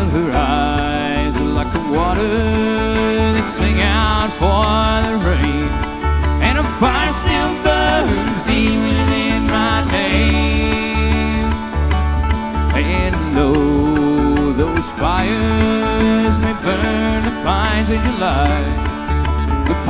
Well, her eyes are like the water that sing out for the rain, and her fire still burns deep within my name. And though those fires may burn the pines in July,